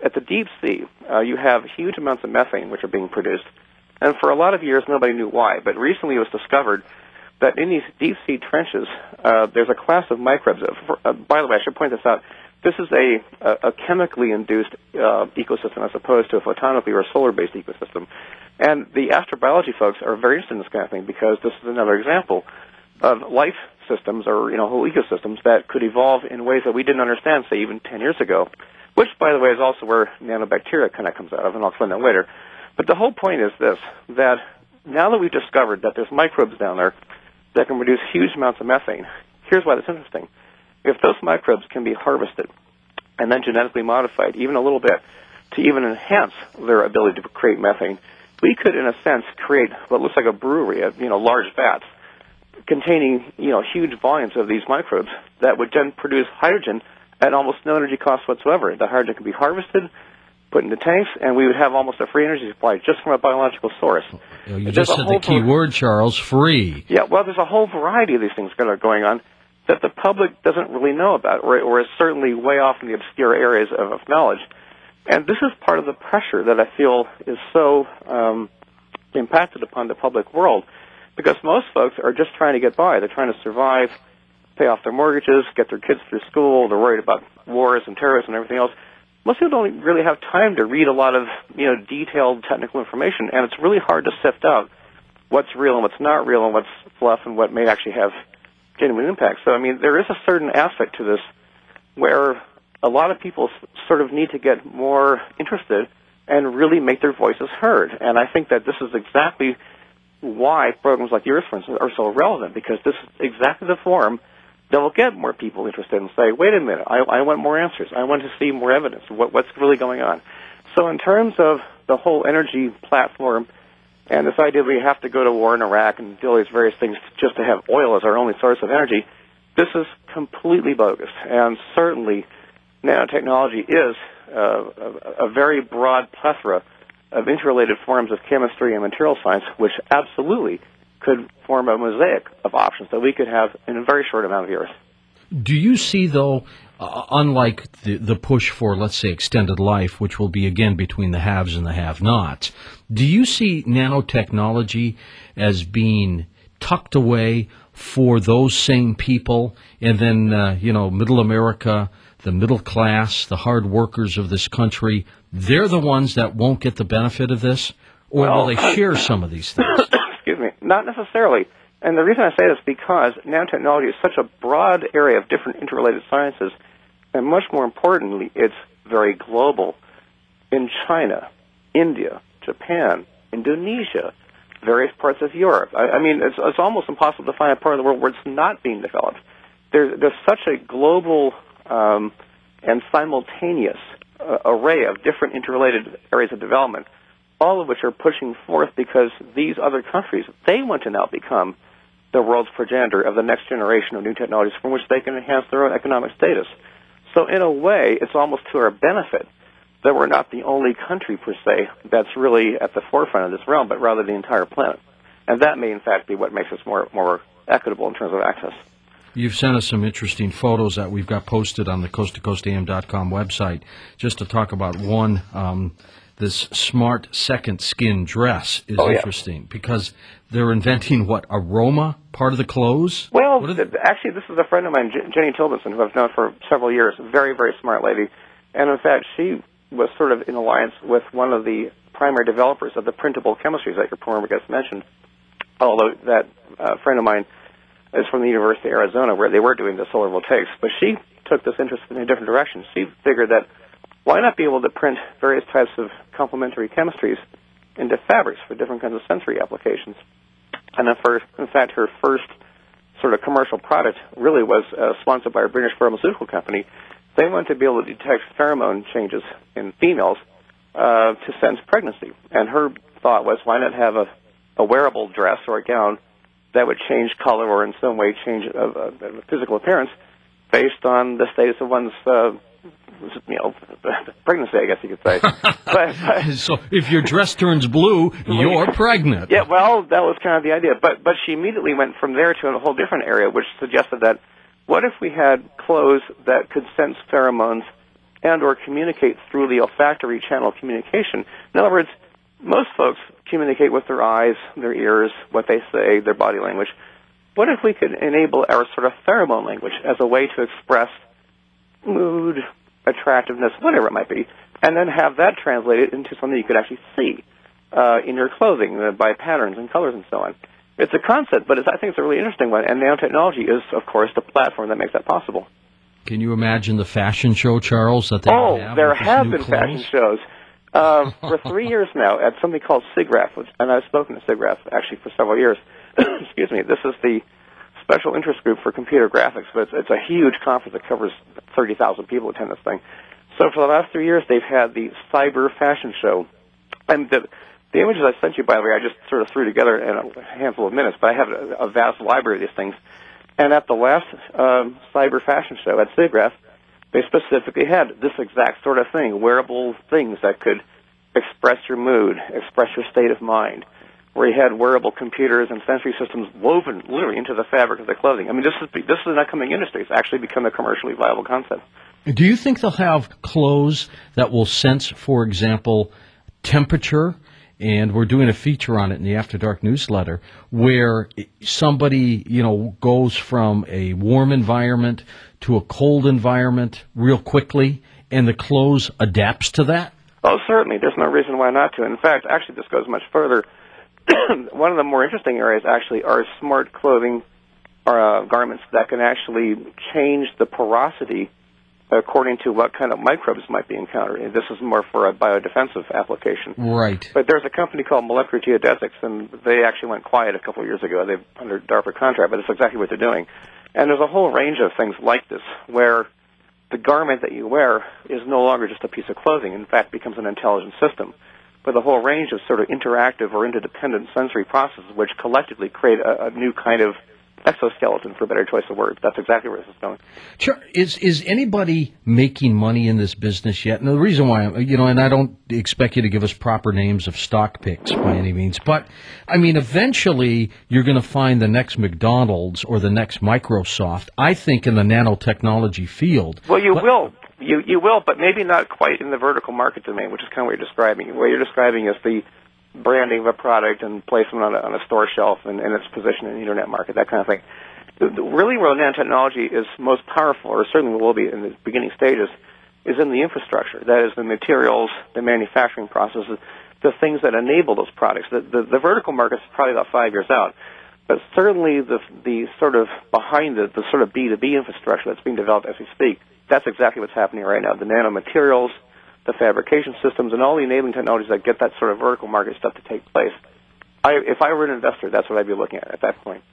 at the deep sea, you have huge amounts of methane which are being produced. And for a lot of years, nobody knew why. But recently it was discovered that in these deep sea trenches, there's a class of microbes. By the way, I should point this out. This is a chemically induced ecosystem as opposed to a photonically or solar-based ecosystem. And the astrobiology folks are very interested in this kind of thing because this is another example of life systems or whole ecosystems that could evolve in ways that we didn't understand, say, even 10 years ago, which, by the way, is also where nanobacteria kind of comes out of, and I'll explain that later. But the whole point is this, that now that we've discovered that there's microbes down there that can produce huge amounts of methane, here's why that's interesting. If those microbes can be harvested and then genetically modified even a little bit to even enhance their ability to create methane, we could, in a sense, create what looks like a brewery of, large vats containing, huge volumes of these microbes that would then produce hydrogen at almost no energy cost whatsoever. The hydrogen can be harvested, put into tanks, and we would have almost a free energy supply just from a biological source. You just said the key word, Charles, free. Yeah, well, there's a whole variety of these things that are going on that the public doesn't really know about or is certainly way off in the obscure areas of knowledge. And this is part of the pressure that I feel is so impacted upon the public world because most folks are just trying to get by. They're trying to survive, pay off their mortgages, get their kids through school. They're worried about wars and terrorism and everything else. Most people don't really have time to read a lot of, detailed technical information, and it's really hard to sift out what's real and what's not real and what's fluff and what may actually have genuine impact. So, there is a certain aspect to this where a lot of people sort of need to get more interested and really make their voices heard. And I think that this is exactly why programs like yours, for instance, are so relevant, because this is exactly the forum that will get more people interested and say, wait a minute, I want more answers. I want to see more evidence of what's really going on. So in terms of the whole energy platform and this idea that we have to go to war in Iraq and do all these various things just to have oil as our only source of energy, this is completely bogus. And certainly nanotechnology is a very broad plethora of interrelated forms of chemistry and material science, which absolutely could form a mosaic of options that we could have in a very short amount of years. Do you see, though, unlike the push for, let's say, extended life, which will be, again, between the haves and the have-nots, do you see nanotechnology as being tucked away for those same people, and then, middle America, the middle class, the hard workers of this country, they're the ones that won't get the benefit of this? Or will they share some of these things? Excuse me. Not necessarily. And the reason I say this is because nanotechnology is such a broad area of different interrelated sciences, and much more importantly, it's very global. In China, India, Japan, Indonesia, various parts of Europe. It's almost impossible to find a part of the world where it's not being developed. There's such a global and simultaneous array of different interrelated areas of development, all of which are pushing forth because these other countries, they want to now become the world's progenitor of the next generation of new technologies from which they can enhance their own economic status. So in a way, it's almost to our benefit that we're not the only country, per se, that's really at the forefront of this realm, but rather the entire planet. And that may, in fact, be what makes us more equitable in terms of access. You've sent us some interesting photos that we've got posted on the coasttocoastam.com website just to talk about one. This smart second skin dress is interesting because they're inventing, aroma part of the clothes? Well, actually, this is a friend of mine, Jenny Tilbeson, who I've known for several years, a very, very smart lady. And, in fact, she was sort of in alliance with one of the primary developers of the printable chemistries that your program just mentioned, although that friend of mine is from the University of Arizona, where they were doing the solar voltaics. But she took this interest in a different direction. She figured that why not be able to print various types of complementary chemistries into fabrics for different kinds of sensory applications? And in fact, her first sort of commercial product really was sponsored by a British pharmaceutical company. They wanted to be able to detect pheromone changes in females to sense pregnancy. And her thought was, why not have a wearable dress or a gown that would change color or in some way change physical appearance based on the status of one's pregnancy, I guess you could say. but so if your dress turns blue, you're pregnant. Yeah, well, that was kind of the idea. But she immediately went from there to a whole different area, which suggested that what if we had clothes that could sense pheromones and or communicate through the olfactory channel of communication. In other words, most folks communicate with their eyes, their ears, what they say, their body language. What if we could enable our sort of pheromone language as a way to express mood, attractiveness, whatever it might be, and then have that translated into something you could actually see in your clothing by patterns and colors and so on? It's a concept, but I think it's a really interesting one, and nanotechnology is, of course, the platform that makes that possible. Can you imagine the fashion show, Charles, that they have? There have been fashion shows. For 3 years now at something called SIGGRAPH, and I've spoken to SIGGRAPH actually for several years. Excuse me. This is the Special Interest Group for Computer Graphics, but it's a huge conference that covers 30,000 people attend this thing. So for the last 3 years, they've had the Cyber Fashion Show. And the images I sent you, by the way, I just sort of threw together in a handful of minutes, but I have a vast library of these things. And at the last Cyber Fashion Show at SIGGRAPH, they specifically had this exact sort of thing, wearable things that could express your mood, express your state of mind, where you had wearable computers and sensory systems woven literally into the fabric of the clothing. I mean, this is an upcoming industry. It's actually become a commercially viable concept. Do you think they'll have clothes that will sense, for example, temperature? And we're doing a feature on it in the After Dark newsletter, where somebody, goes from a warm environment to a cold environment real quickly, and the clothes adapts to that? Oh, certainly. There's no reason why not to. In fact, actually, this goes much further. One of the more interesting areas, actually, are smart clothing garments that can actually change the porosity according to what kind of microbes might be encountered. This is more for a biodefensive application. Right. But there's a company called Molecular Geodesics, and they actually went quiet a couple of years ago. They're under DARPA contract, but it's exactly what they're doing. And there's a whole range of things like this, where the garment that you wear is no longer just a piece of clothing. In fact, becomes an intelligent system with a whole range of sort of interactive or interdependent sensory processes, which collectively create a new kind of exoskeleton, for a better choice of words. That's exactly where this is going. Sure. Is anybody making money in this business yet? And the reason why, and I don't expect you to give us proper names of stock picks by any means, but, I mean, eventually you're going to find the next McDonald's or the next Microsoft, I think, in the nanotechnology field. Well, you will. You will, but maybe not quite in the vertical market domain, which is kind of what you're describing. What you're describing is the branding of a product and placement on a store shelf and its position in the Internet market, that kind of thing. Really, where nanotechnology is most powerful, or certainly will be in the beginning stages, is in the infrastructure. That is, the materials, the manufacturing processes, the things that enable those products. The vertical market is probably about 5 years out, but certainly the sort of behind the sort of B2B infrastructure that's being developed as we speak, that's exactly what's happening right now. The nanomaterials, the fabrication systems, and all the enabling technologies that get that sort of vertical market stuff to take place. If I were an investor, that's what I'd be looking at that point.